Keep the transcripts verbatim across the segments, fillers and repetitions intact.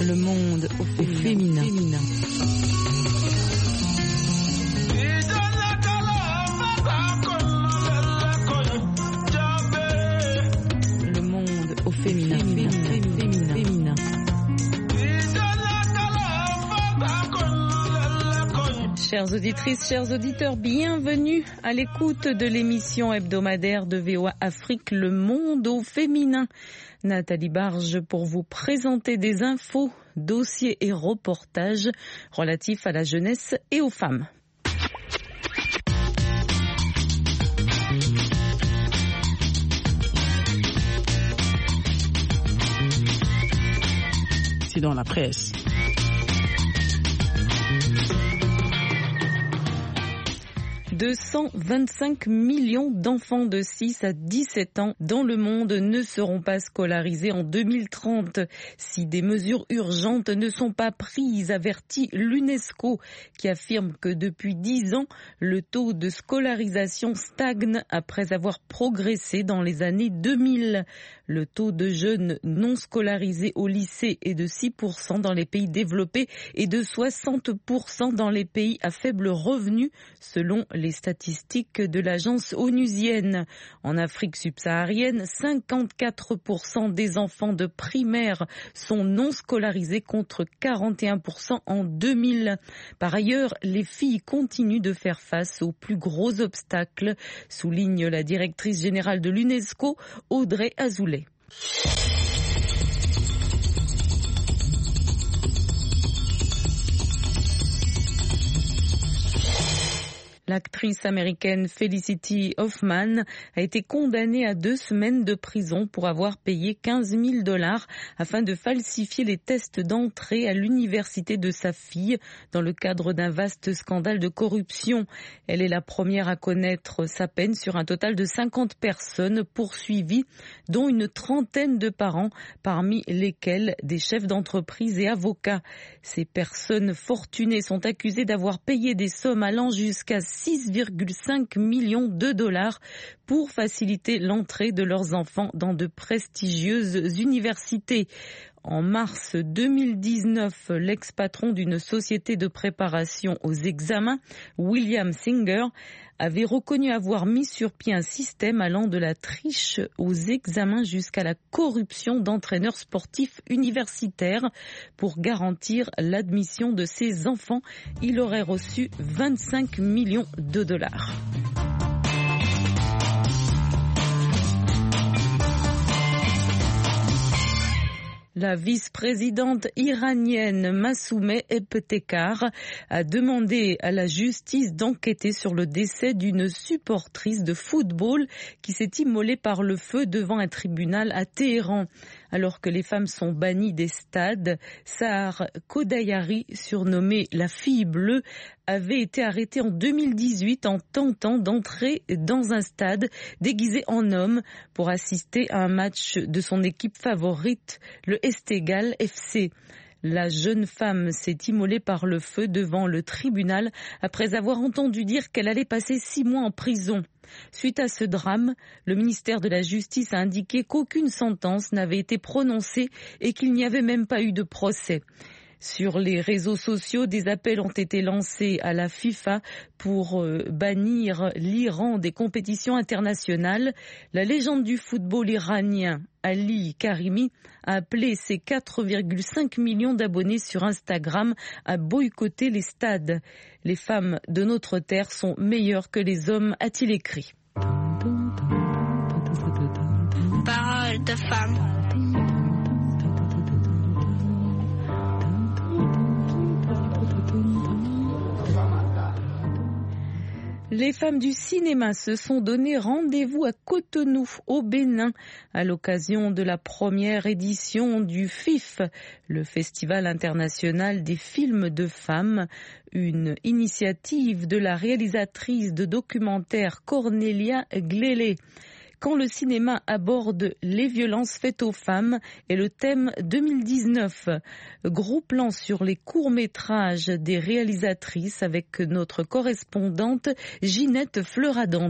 Le monde au féminin. féminin. Le monde au féminin. féminin. féminin. féminin. Chères auditrices, chers auditeurs, bienvenue à l'écoute de l'émission hebdomadaire de V O A Afrique, Le Monde au féminin. Nathalie Barge pour vous présenter des infos, dossiers et reportages relatifs à la jeunesse et aux femmes. C'est dans la presse. deux cent vingt-cinq millions d'enfants de six à dix-sept ans dans le monde ne seront pas scolarisés en deux mille trente si des mesures urgentes ne sont pas prises, avertit l'UNESCO qui affirme que depuis dix ans, le taux de scolarisation stagne après avoir progressé dans les années deux mille. Le taux de jeunes non scolarisés au lycée est de six pour cent dans les pays développés et de soixante pour cent dans les pays à faible revenu, selon les statistiques de l'agence onusienne. En Afrique subsaharienne, cinquante-quatre pour cent des enfants de primaire sont non scolarisés contre quarante et un pour cent en deux mille. Par ailleurs, les filles continuent de faire face aux plus gros obstacles, souligne la directrice générale de l'UNESCO, Audrey Azoulay. L'actrice américaine Felicity Huffman a été condamnée à deux semaines de prison pour avoir payé quinze mille dollars afin de falsifier les tests d'entrée à l'université de sa fille dans le cadre d'un vaste scandale de corruption. Elle est la première à connaître sa peine sur un total de cinquante personnes poursuivies, dont une trentaine de parents, parmi lesquels des chefs d'entreprise et avocats. Ces personnes fortunées sont accusées d'avoir payé des sommes allant jusqu'à six virgule cinq millions de dollars pour faciliter l'entrée de leurs enfants dans de prestigieuses universités. En mars deux mille dix-neuf, l'ex-patron d'une société de préparation aux examens, William Singer, avait reconnu avoir mis sur pied un système allant de la triche aux examens jusqu'à la corruption d'entraîneurs sportifs universitaires. Pour garantir l'admission de ses enfants, il aurait reçu vingt-cinq millions de dollars. La vice-présidente iranienne Massoumeh Ebtekar a demandé à la justice d'enquêter sur le décès d'une supportrice de football qui s'est immolée par le feu devant un tribunal à Téhéran. Alors que les femmes sont bannies des stades, Sahar Kodayari, surnommée la fille bleue, avait été arrêtée en deux mille dix-huit en tentant d'entrer dans un stade déguisé en homme pour assister à un match de son équipe favorite, le Esteghlal F C. La jeune femme s'est immolée par le feu devant le tribunal après avoir entendu dire qu'elle allait passer six mois en prison. Suite à ce drame, le ministère de la Justice a indiqué qu'aucune sentence n'avait été prononcée et qu'il n'y avait même pas eu de procès. Sur les réseaux sociaux, des appels ont été lancés à la FIFA pour euh, bannir l'Iran des compétitions internationales. La légende du football iranien, Ali Karimi, a appelé ses quatre virgule cinq millions d'abonnés sur Instagram à boycotter les stades. Les femmes de notre terre sont meilleures que les hommes, a-t-il écrit. Parole de femme. Les femmes du cinéma se sont donné rendez-vous à Cotonou, au Bénin, à l'occasion de la première édition du F I F, le Festival international des films de femmes, une initiative de la réalisatrice de documentaires Cornelia Glélé. Quand le cinéma aborde les violences faites aux femmes est le thème deux mille dix-neuf. Gros plan sur les courts-métrages des réalisatrices avec notre correspondante Ginette Fleuradandé.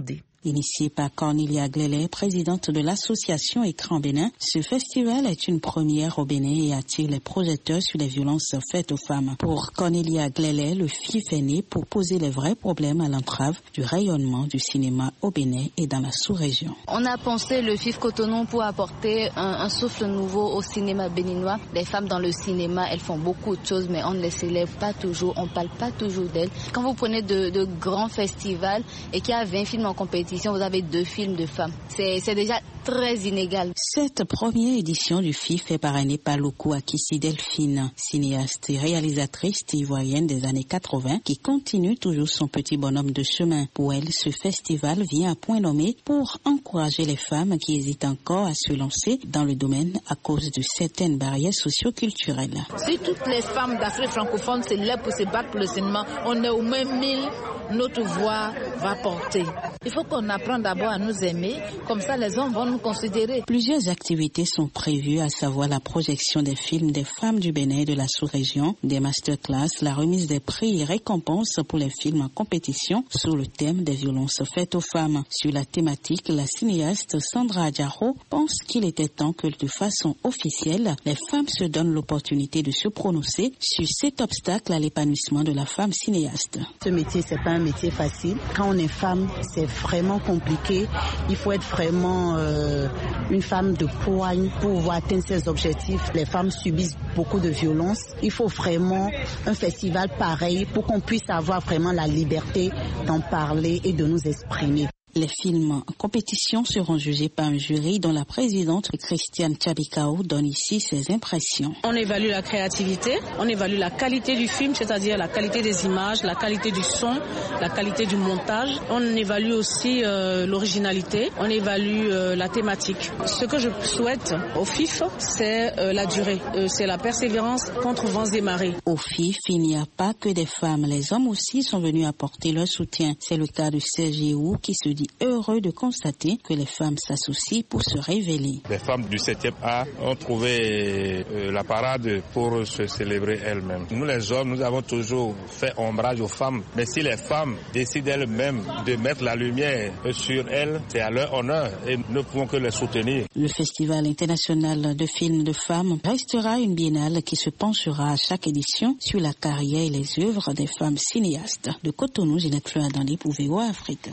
Initié par Cornelia Glele, présidente de l'association Écran Bénin, ce festival est une première au Bénin et attire les projecteurs sur les violences faites aux femmes. Pour Cornelia Glele, le F I F est né pour poser les vrais problèmes à l'entrave du rayonnement du cinéma au Bénin et dans la sous-région. On a pensé le F I F Cotonou pour apporter un, un souffle nouveau au cinéma béninois. Les femmes dans le cinéma, elles font beaucoup de choses, mais on ne les célèbre pas toujours, on ne parle pas toujours d'elles. Quand vous prenez de, de grands festivals et qu'il y a vingt films en compétition, vous avez deux films de femmes. C'est, c'est déjà très inégal. Cette première édition du F I F est parrainée par Lokou Akissi Delphine, cinéaste et réalisatrice ivoirienne des années quatre-vingts qui continue toujours son petit bonhomme de chemin. Pour elle, ce festival vient à point nommé pour encourager les femmes qui hésitent encore à se lancer dans le domaine à cause de certaines barrières socio-culturelles. Si toutes les femmes d'Afrique francophone se lèvent pour se battre pour le cinéma, on est au même mille, notre voix va porter. Il faut qu'on apprenne d'abord à nous aimer, comme ça les hommes vont nous considérer. Plusieurs activités sont prévues, à savoir la projection des films des femmes du Bénin et de la sous-région, des masterclass, la remise des prix et récompenses pour les films en compétition sur le thème des violences faites aux femmes. Sur la thématique, la cinéaste Sandra Adjaro pense qu'il était temps que de façon officielle, les femmes se donnent l'opportunité de se prononcer sur cet obstacle à l'épanouissement de la femme cinéaste. Ce métier, c'est pas un métier facile. Quand on est femme, c'est vraiment compliqué. Il faut être vraiment euh, une femme de poigne pour pouvoir atteindre ses objectifs. Les femmes subissent beaucoup de violences. Il faut vraiment un festival pareil pour qu'on puisse avoir vraiment la liberté d'en parler et de nous exprimer. Les films en compétition seront jugés par un jury dont la présidente Christiane Tchabikao donne ici ses impressions. On évalue la créativité, on évalue la qualité du film, c'est-à-dire la qualité des images, la qualité du son, la qualité du montage. On évalue aussi euh, l'originalité, on évalue euh, la thématique. Ce que je souhaite au F I F, c'est euh, la durée, euh, c'est la persévérance contre vents et marées. Au F I F, il n'y a pas que des femmes, les hommes aussi sont venus apporter leur soutien. C'est le cas de Serge Hou qui se dit heureux de constater que les femmes s'associent pour se révéler. Les femmes du septième A ont trouvé euh, la parade pour se célébrer elles-mêmes. Nous les hommes, nous avons toujours fait ombrage aux femmes, mais si les femmes décident elles-mêmes de mettre la lumière sur elles, c'est à leur honneur et nous ne pouvons que les soutenir. Le Festival international de films de femmes restera une biennale qui se penchera à chaque édition sur la carrière et les œuvres des femmes cinéastes. De Cotonou, Ginette Fleur Adandi pour V O A Afrique.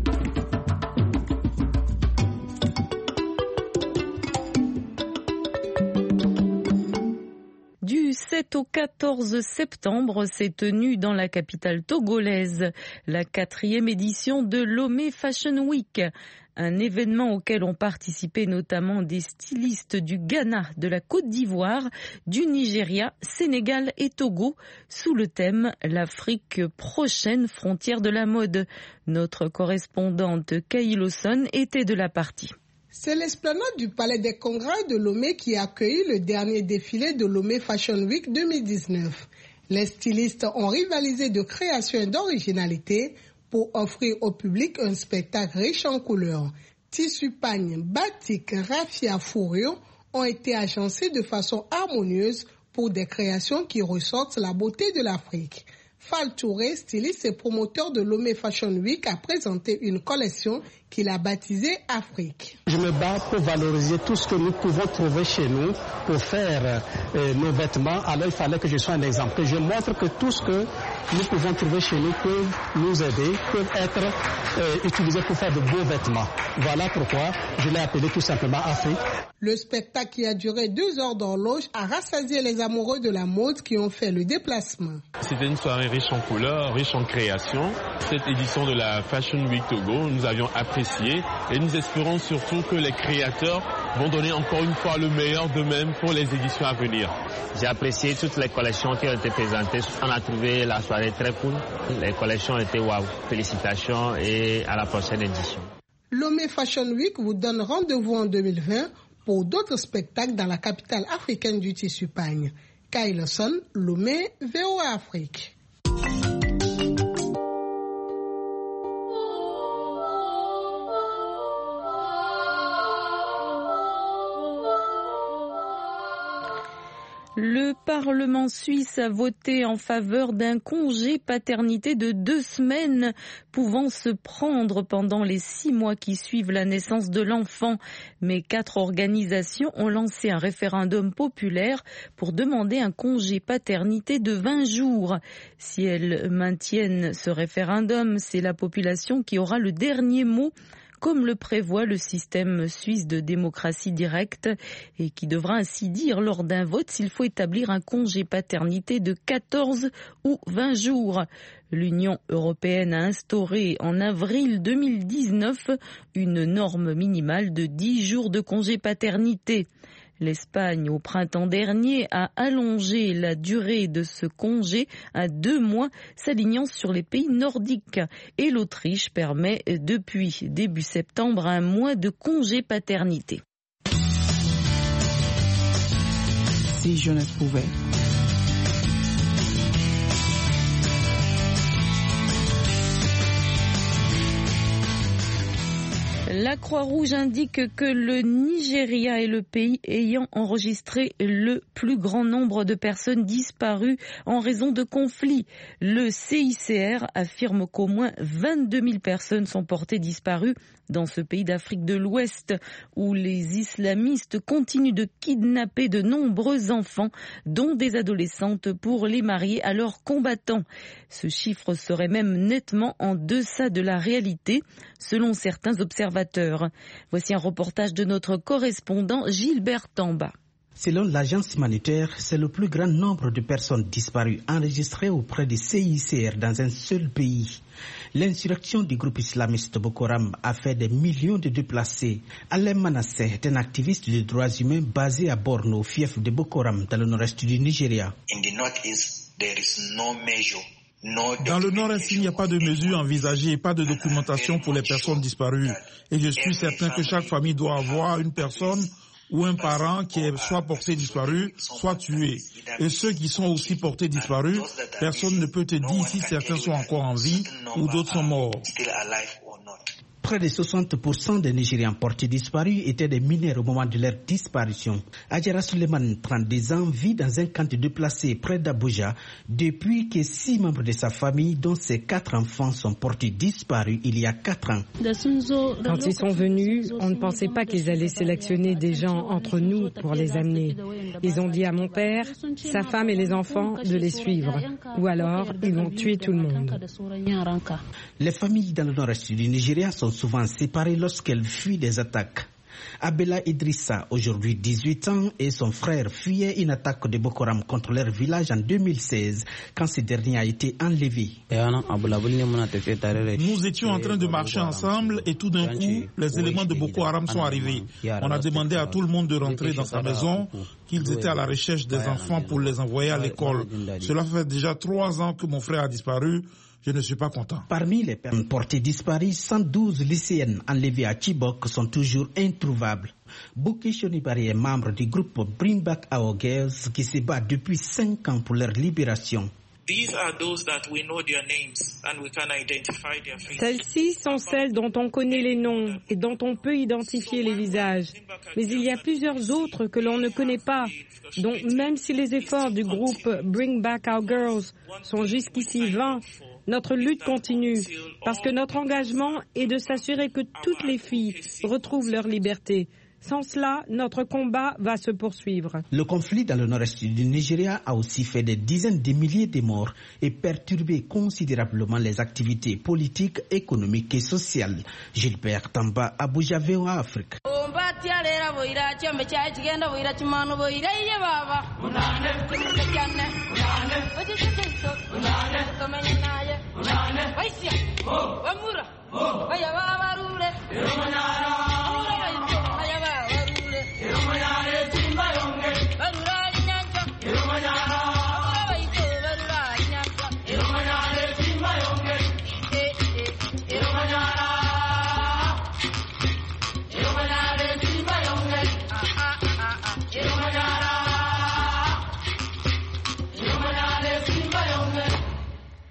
Du sept au quatorze septembre s'est tenue dans la capitale togolaise la quatrième édition de Lomé Fashion Week, un événement auquel ont participé notamment des stylistes du Ghana, de la Côte d'Ivoire, du Nigeria, Sénégal et Togo, sous le thème « L'Afrique prochaine, frontière de la mode ». Notre correspondante Kay Lawson était de la partie. C'est l'esplanade du Palais des Congrès de Lomé qui a accueilli le dernier défilé de Lomé Fashion Week deux mille dix-neuf. Les stylistes ont rivalisé de création et d'originalité pour offrir au public un spectacle riche en couleurs. Tissus pagne, batik, raffia, fourrure ont été agencés de façon harmonieuse pour des créations qui ressortent la beauté de l'Afrique. Fall Touré, styliste et promoteur de Lomé Fashion Week, a présenté une collection qu'il a baptisée Afrique. Je me bats pour valoriser tout ce que nous pouvons trouver chez nous pour faire euh, nos vêtements. Alors il fallait que je sois un exemple. Que je montre que tout ce que nous pouvons trouver chez nous peut nous aider, peut être euh, utilisé pour faire de beaux vêtements. Voilà pourquoi je l'ai appelé tout simplement Afrique. Le spectacle qui a duré deux heures d'horloge a rassasié les amoureux de la mode qui ont fait le déplacement. C'était une soirée riche en couleurs, riche en création. Cette édition de la Fashion Week Togo, nous avions apprécié et nous espérons surtout que les créateurs vont donner encore une fois le meilleur d'eux-mêmes pour les éditions à venir. J'ai apprécié toutes les collections qui ont été présentées. On a trouvé la soirée très cool. Les collections étaient waouh. Félicitations et à la prochaine édition. Lomé Fashion Week vous donne rendez-vous en deux mille vingt pour d'autres spectacles dans la capitale africaine du tissu pagne. Kay Lawson, Lomé, V O A Afrique. Le Parlement suisse a voté en faveur d'un congé paternité de deux semaines pouvant se prendre pendant les six mois qui suivent la naissance de l'enfant. Mais quatre organisations ont lancé un référendum populaire pour demander un congé paternité de vingt jours. Si elles maintiennent ce référendum, c'est la population qui aura le dernier mot, comme le prévoit le système suisse de démocratie directe, et qui devra ainsi dire lors d'un vote s'il faut établir un congé paternité de quatorze ou vingt jours. L'Union européenne a instauré en avril deux mille dix-neuf une norme minimale de dix jours de congé paternité. L'Espagne, au printemps dernier, a allongé la durée de ce congé à deux mois, s'alignant sur les pays nordiques. Et l'Autriche permet depuis début septembre un mois de congé paternité. Si jeunesse pouvait. La Croix-Rouge indique que le Nigeria est le pays ayant enregistré le plus grand nombre de personnes disparues en raison de conflits. Le C I C R affirme qu'au moins vingt-deux mille personnes sont portées disparues dans ce pays d'Afrique de l'Ouest où les islamistes continuent de kidnapper de nombreux enfants, dont des adolescentes, pour les marier à leurs combattants. Ce chiffre serait même nettement en deçà de la réalité, selon certains observateurs. Voici un reportage de notre correspondant Gilbert Tamba. Selon l'agence humanitaire, c'est le plus grand nombre de personnes disparues enregistrées auprès des C I C R dans un seul pays. L'insurrection du groupe islamiste Boko Haram a fait des millions de déplacés. Alain Manasseh est un activiste des droits humains basé à Borno, fief de Boko Haram, dans le nord-est du Nigeria. Dans le nord-est, il n'y a pas de mesures envisagées, pas de documentation pour les personnes disparues. Et je suis certain que chaque famille doit avoir une personne ou un parent qui est soit porté disparu, soit tué. Et ceux qui sont aussi portés disparus, personne ne peut te dire si certains sont encore en vie ou d'autres sont morts. Près de soixante pour cent des Nigériens portés disparus étaient des mineurs au moment de leur disparition. Adjara Suleiman, trente-deux ans, vit dans un camp de déplacés près d'Abuja depuis que six membres de sa famille, dont ses quatre enfants, sont portés disparus il y a quatre ans. Quand ils sont venus, on ne pensait pas qu'ils allaient sélectionner des gens entre nous pour les amener. Ils ont dit à mon père, sa femme et les enfants de les suivre. Ou alors, ils vont tuer tout le monde. Les familles dans le nord-est du Nigeria sont souvent séparées lorsqu'elles fuient des attaques. Abela Idrissa, aujourd'hui dix-huit ans, et son frère fuyaient une attaque de Boko Haram contre leur village en deux mille seize, quand ce dernier a été enlevé. Nous étions en train de marcher ensemble et tout d'un coup, les éléments de Boko Haram sont arrivés. On a demandé à tout le monde de rentrer dans sa maison, qu'ils étaient à la recherche des enfants pour les envoyer à l'école. Cela fait déjà trois ans que mon frère a disparu. Je ne suis pas content. Parmi les personnes portées disparues, cent douze lycéennes enlevées à Chibok sont toujours introuvables. Bouki Shonibari est membre du groupe Bring Back Our Girls qui se bat depuis cinq ans pour leur libération. Celles-ci sont celles dont on connaît les noms et dont on peut identifier les visages. Mais il y a plusieurs autres que l'on ne connaît pas. Donc même si les efforts du groupe Bring Back Our Girls sont jusqu'ici vains, notre lutte continue parce que notre engagement est de s'assurer que toutes les filles retrouvent leur liberté. Sans cela, notre combat va se poursuivre. Le conflit dans le nord-est du Nigeria a aussi fait des dizaines de milliers de morts et perturbé considérablement les activités politiques, économiques et sociales. Gilbert Tamba, Abuja, V O A Afrique.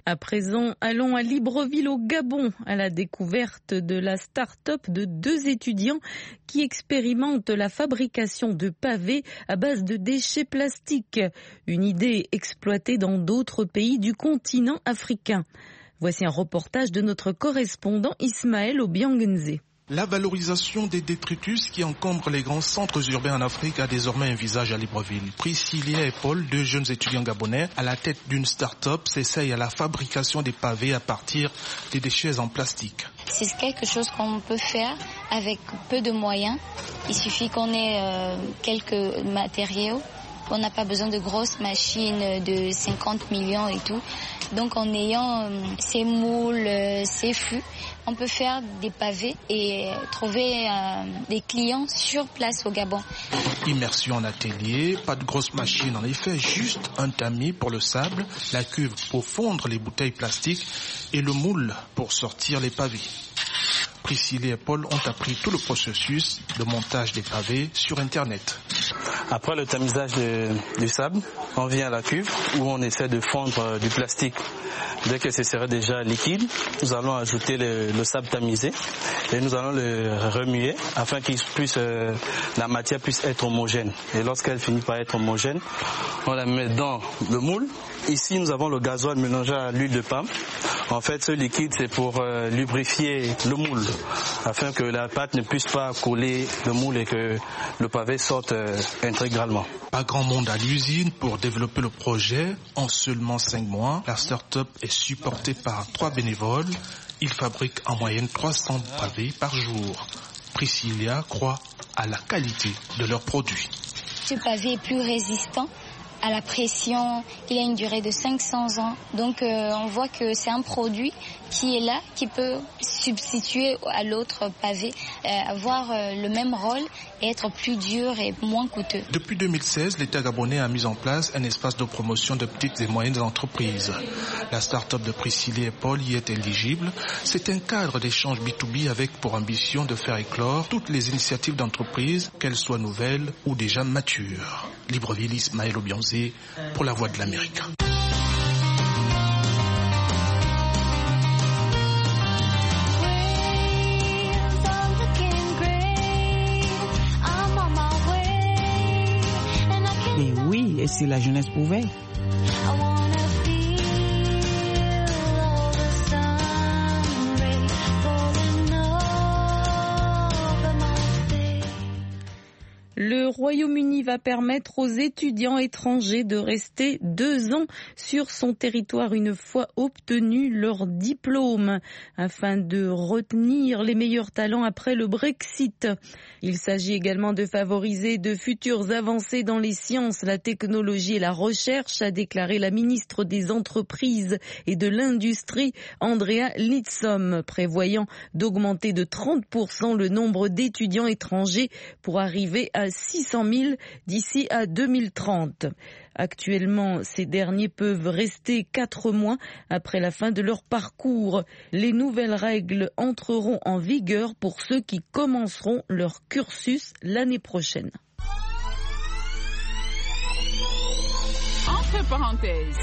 À présent, allons à Libreville au Gabon, à la découverte de la start-up de deux étudiants qui expérimentent la fabrication de pavés à base de déchets plastiques. Une idée exploitée dans d'autres pays du continent africain. Voici un reportage de notre correspondant Ismaël Obiangenze. La valorisation des détritus qui encombrent les grands centres urbains en Afrique a désormais un visage à Libreville. Priscilla et Paul, deux jeunes étudiants gabonais, à la tête d'une start-up, s'essayent à la fabrication des pavés à partir des déchets en plastique. C'est quelque chose qu'on peut faire avec peu de moyens. Il suffit qu'on ait euh, quelques matériaux. On n'a pas besoin de grosses machines de cinquante millions et tout. Donc en ayant euh, ces moules, euh, ces fûts, on peut faire des pavés et trouver euh, des clients sur place au Gabon. Immersion en atelier, pas de grosses machines en effet, juste un tamis pour le sable, la cuve pour fondre les bouteilles plastiques et le moule pour sortir les pavés. Priscilla et Paul ont appris tout le processus de montage des pavés sur Internet. Après le tamisage de, du sable, on vient à la cuve où on essaie de fondre du plastique. Dès que ce sera déjà liquide, nous allons ajouter le, le sable tamisé et nous allons le remuer afin qu'il puisse, euh, la matière puisse être homogène. Et lorsqu'elle finit par être homogène, on la met dans le moule. Ici, nous avons le gasoil mélangé à l'huile de palme. En fait, ce liquide, c'est pour euh, lubrifier le moule, afin que la pâte ne puisse pas coller le moule et que le pavé sorte euh, intégralement. Pas grand monde à l'usine pour développer le projet. En seulement cinq mois, la start-up est supportée par trois bénévoles. Ils fabriquent en moyenne trois cents pavés par jour. Priscilla croit à la qualité de leurs produits. Ce pavé est plus résistant à la pression, il a une durée de cinq cents ans. Donc euh, on voit que c'est un produit qui est là, qui peut substituer à l'autre pavé, euh, avoir euh, le même rôle et être plus dur et moins coûteux. Depuis deux mille seize, l'État gabonais a mis en place un espace de promotion de petites et moyennes entreprises. La start-up de Priscilla et Paul y est éligible. C'est un cadre d'échange B deux B avec pour ambition de faire éclore toutes les initiatives d'entreprise, qu'elles soient nouvelles ou déjà matures. Libreville, Ismaël Obianze pour la Voix de l'Amérique. Mais oui, et si la jeunesse pouvait? Le Royaume-Uni va permettre aux étudiants étrangers de rester deux ans sur son territoire une fois obtenu leur diplôme, afin de retenir les meilleurs talents après le Brexit. Il s'agit également de favoriser de futures avancées dans les sciences, la technologie et la recherche, a déclaré la ministre des Entreprises et de l'Industrie, Andrea Leadsom, prévoyant d'augmenter de trente pour cent le nombre d'étudiants étrangers pour arriver à six cent mille d'ici à deux mille trente. Actuellement, ces derniers peuvent rester quatre mois après la fin de leur parcours. Les nouvelles règles entreront en vigueur pour ceux qui commenceront leur cursus l'année prochaine. Entre parenthèses.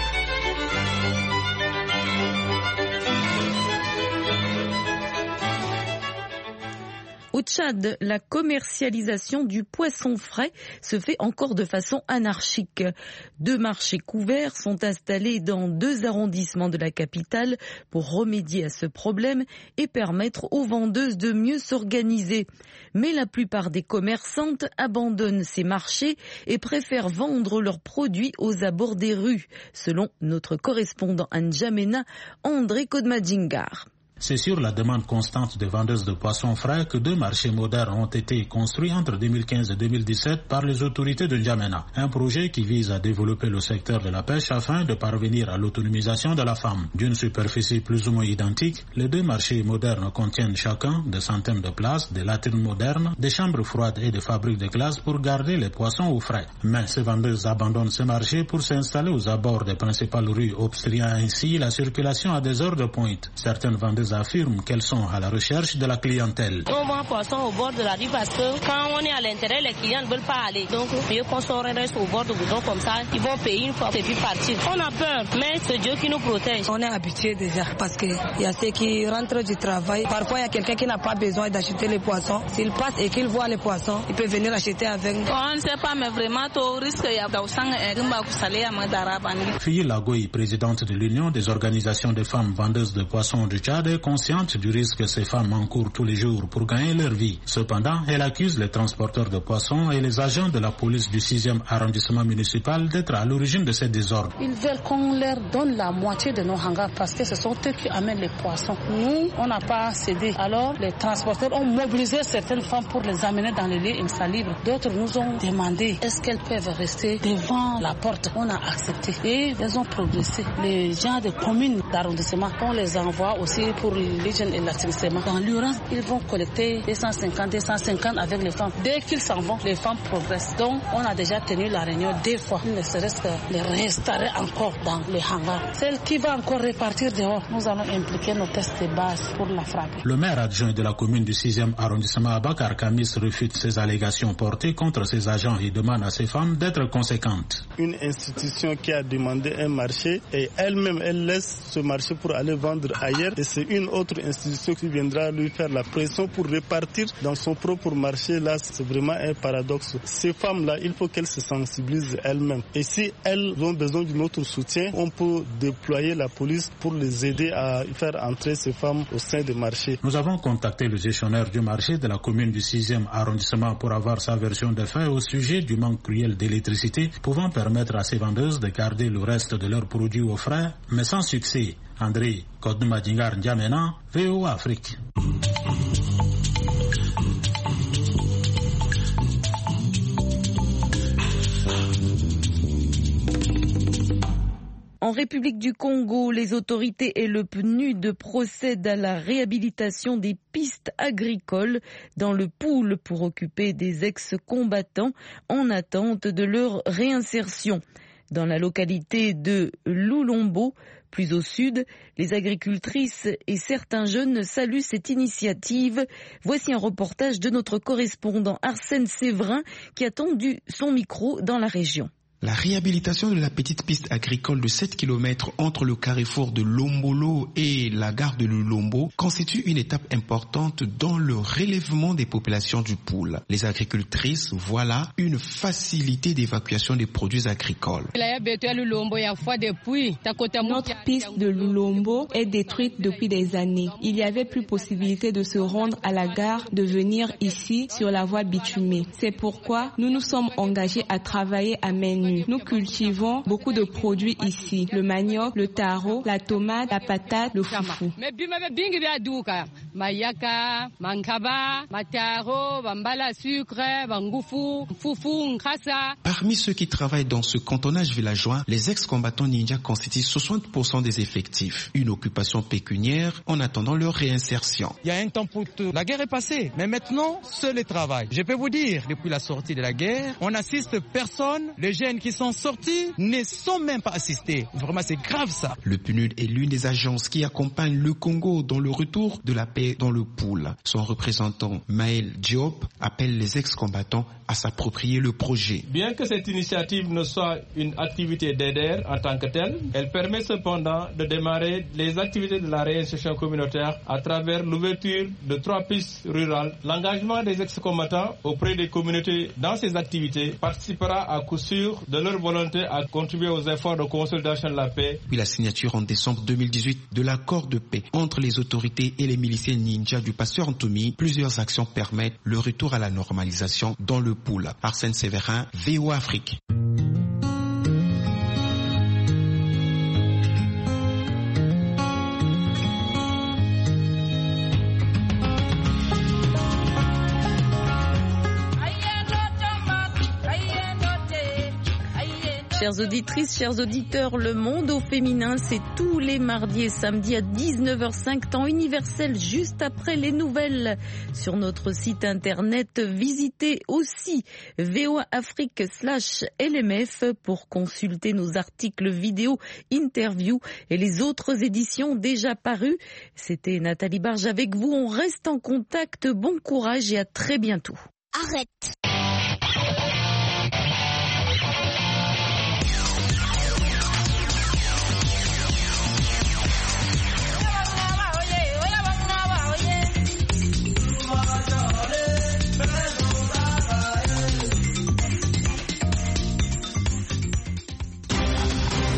Au Tchad, la commercialisation du poisson frais se fait encore de façon anarchique. Deux marchés couverts sont installés dans deux arrondissements de la capitale pour remédier à ce problème et permettre aux vendeuses de mieux s'organiser. Mais la plupart des commerçantes abandonnent ces marchés et préfèrent vendre leurs produits aux abords des rues, selon notre correspondant à N'Djamena, André Kodmadjingar. C'est sur la demande constante des vendeuses de poissons frais que deux marchés modernes ont été construits entre deux mille quinze et deux mille dix-sept par les autorités de N'Djamena. Un projet qui vise à développer le secteur de la pêche afin de parvenir à l'autonomisation de la femme. D'une superficie plus ou moins identique, les deux marchés modernes contiennent chacun des centaines de places, des latrines modernes, des chambres froides et des fabriques de glace pour garder les poissons au frais. Mais ces vendeuses abandonnent ces marchés pour s'installer aux abords des principales rues, obstruant ainsi la circulation à des heures de pointe. Certaines vendeuses elles affirment qu'elles sont à la recherche de la clientèle. On vend poisson au bord de la rue parce que quand on est à l'intérieur, les clients ne veulent pas aller. Donc, mieux qu'on s'en reste au bord de goudron comme ça, ils vont payer une fois et puis partir. On a peur, mais c'est Dieu qui nous protège. On est habitué déjà parce qu'il y a ceux qui rentrent du travail. Parfois, il y a quelqu'un qui n'a pas besoin d'acheter les poissons. S'il passe et qu'il voit les poissons, il peut venir acheter avec. On ne sait pas, mais vraiment, au risque, il y a Fille Lagoy, présidente de l'Union des organisations de femmes vendeuses de poissons du Tchad, est consciente du risque que ces femmes encourent tous les jours pour gagner leur vie. Cependant, elle accuse les transporteurs de poissons et les agents de la police du sixième arrondissement municipal d'être à l'origine de ces désordres. Ils veulent qu'on leur donne la moitié de nos hangars parce que ce sont eux qui amènent les poissons. Nous, on n'a pas cédé. Alors, les transporteurs ont mobilisé certaines femmes pour les amener dans les lieux insalubres. D'autres nous ont demandé est-ce qu'elles peuvent rester devant la porte. On a accepté et elles ont progressé. Les gens des communes d'arrondissement, on les envoie aussi pour l'hygiène et l'assainissement. Dans l'urgence, ils vont collecter deux cent cinquante, deux cent cinquante avec les femmes. Dès qu'ils s'en vont, les femmes progressent. Donc, on a déjà tenu la réunion deux fois. Il ne serait-ce que les restaurer encore dans les hangars. Celle qui va encore repartir dehors, nous allons impliquer nos tests de base pour la frapper. Le maire adjoint de la commune du sixième arrondissement, Abakar Kamis, refute ces allégations portées contre ces agents et demande à ces femmes d'être conséquentes. Une institution qui a demandé un marché et elle-même elle laisse ce marché pour aller vendre ailleurs et c'est une autre institution qui viendra lui faire la pression pour repartir dans son propre marché. Là, c'est vraiment un paradoxe. Ces femmes-là, il faut qu'elles se sensibilisent elles-mêmes. Et si elles ont besoin de notre soutien, on peut déployer la police pour les aider à faire entrer ces femmes au sein des marchés. Nous avons contacté le gestionnaire du marché de la commune du sixième arrondissement pour avoir sa version des faits au sujet du manque cruel d'électricité pouvant permettre à ces vendeuses de garder le reste de leurs produits au frais, mais sans succès. André Kodoumadingar N'Djamena, V O A Afrique. En République du Congo, les autorités et le P N U D procèdent à la réhabilitation des pistes agricoles dans le Poul pour occuper des ex-combattants en attente de leur réinsertion. Dans la localité de Lulombo, plus au sud, les agricultrices et certains jeunes saluent cette initiative. Voici un reportage de notre correspondant Arsène Séverin qui a tendu son micro dans la région. La réhabilitation de la petite piste agricole de sept kilomètres entre le carrefour de Lombolo et la gare de Lulombo constitue une étape importante dans le relèvement des populations du Poul. Les agricultrices voient là une facilité d'évacuation des produits agricoles. Notre piste de Lulombo est détruite depuis des années. Il n'y avait plus possibilité de se rendre à la gare, de venir ici sur la voie bitumée. C'est pourquoi nous nous sommes engagés à travailler à main nue. Nous cultivons beaucoup de produits ici, le manioc, le taro, la tomate, la patate, le foufou. Parmi ceux qui travaillent dans ce cantonnage villageois, les ex-combattants ninja constituent soixante pour cent des effectifs. Une occupation pécuniaire en attendant leur réinsertion. Il y a un temps pour tout. La guerre est passée, mais maintenant, seul le travail. Je peux vous dire, depuis la sortie de la guerre, on n'assiste personne. Les jeunes qui sont sortis ne sont même pas assistés. Vraiment, c'est grave ça. Le P N U D est l'une des agences qui accompagne le Congo dans le retour de la paix dans le Poul. Son représentant, Maël Diop, appelle les ex-combattants à s'approprier le projet. Bien que cette initiative ne soit une activité d'E D E R en tant que telle, elle permet cependant de démarrer les activités de la réinsertion communautaire à travers l'ouverture de trois pistes rurales. L'engagement des ex-combattants auprès des communautés dans ces activités participera à coup sûr de leur volonté à contribuer aux efforts de consolidation de la paix. Puis la signature en décembre deux mille dix-huit de l'accord de paix entre les autorités et les miliciens ninja du pasteur Ntoumi, plusieurs actions permettent le retour à la normalisation dans le Poul. Arsène Séverin, V O A Afrique. Chers Chères auditrices, chers auditeurs, Le Monde au féminin, c'est tous les mardis et samedis à dix-neuf heures cinq, temps universel, juste après les nouvelles. Sur notre site internet, visitez aussi V O A Afrique slash L M F pour consulter nos articles vidéo, interviews et les autres éditions déjà parues. C'était Nathalie Barge avec vous. On reste en contact. Bon courage et à très bientôt. Arrête.